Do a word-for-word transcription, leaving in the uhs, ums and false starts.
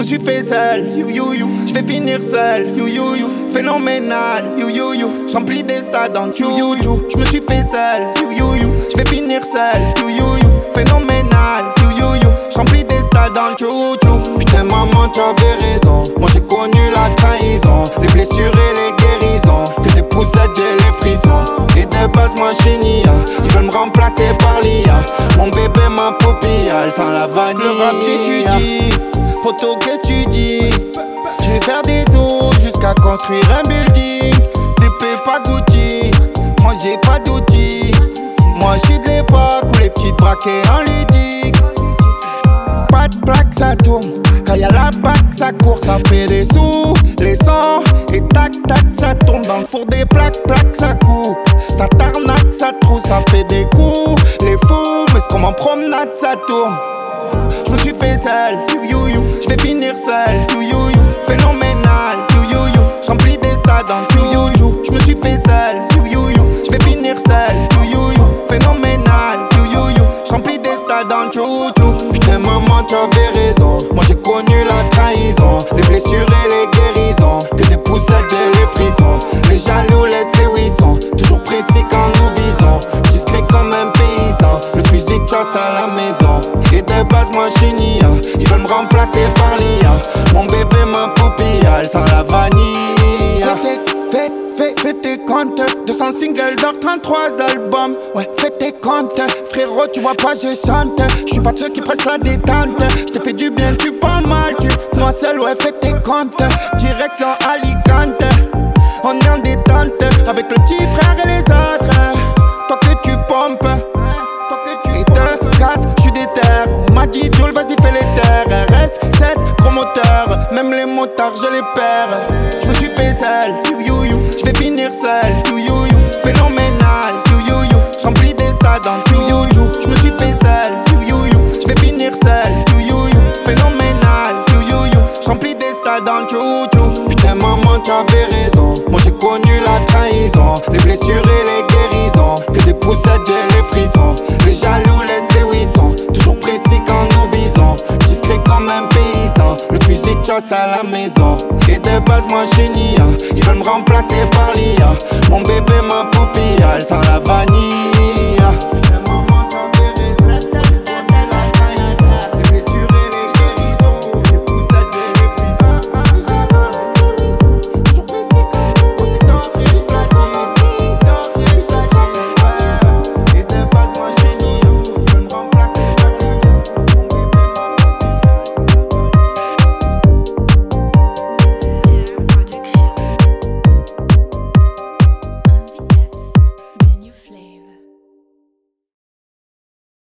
me suis fait seul, you you you. Je vais finir seul, you you you. Phénoménal, you you you. J'remplis des stades en you you you. Je me suis fait seul, you you you. Je vais finir seul, you you you. Phénoménal, you you you. J'remplis des stades en you you. Putain maman tu avais raison. Moi j'ai connu la trahison, les blessures et les guérisons. Que des poussettes j'ai les frissons. Et de base moi j'suis nia. Ils veulent me remplacer par l'I A. Mon bébé ma poupille, elle sent la vanille. Le rap j'étudie, poto qu'est-ce tu dis? Je vais faire des os jusqu'à construire un building. Des pas Gucci, moi j'ai pas d'outils. Moi j'suis de l'époque où les petites braquées en ludique. Pas de plaque ça tourne, quand y'a la bac ça court. Ça fait des sous, les sons, et tac tac ça tourne. Dans le four des plaques, plaques ça coupe. Ça tarnaque, ça trouve, ça fait des coups. Les fous, mais c'est comme en promenade ça tourne. J'me suis fait seul, you you you. J'vais finir seul, you you you. Phénoménal, you you you. J'remplis des stades en you you you. J'me suis fait seul, you you you. J'vais finir seul, you you you. Phénoménal, you you you. J'remplis des stades en you you. Putain maman tu avais raison. Moi j'ai connu la trahison, les blessures et les guérisons. Que des poussettes j'ai les frissons. Les jaloux laissent les wissons. Toujours précis quand nous visons. Discret comme un paysan. Le fusil de chasse à la maison. Et de base moi j'suis nia. Ils veulent me remplacer par l'I A. Mon bébé ma poupille, elle sent la vanille. Fais tes, fais, fais, fais tes comptes. deux cents singles d'or, trente-trois albums. Ouais, fais tes comptes. Frérot tu vois pas je chante. J'suis pas de ceux qui pressent la détente. J'te fais du bien, tu parles mal. Tu, moi seul ouais fais tes comptes. Direction Alicante. On est en détente. Avec le petit frère et les autres. Toi que tu pompes, toi que tu te casses, j'suis déter. On m'a dit Joel vas-y fais les terres. R S sept gros moteur, même les motards je les perds. J'me suis fait seul, you you you. J'vais finir seul, you you you. Phénoménal, you you you. J'remplis des stades en you you you. J'me suis fait seul, you you you. J'vais finir seul, you you you. Phénoménal, you you you. J'remplis des stades en you you. Putain maman tu avais raison. Moi j'ai connu la trahison, les blessures et les guérisons. Que des poussettes j'ai les frissons. Les jaloux laissent les wissons. Toujours précis quand nous visons. Discret comme un paysan. Le fusil de chasse à la maison. Et de base moi j'suis nia. Ils veulent me remplacer par l'I A. Mon bébé ma poupille, elle sent la vanille.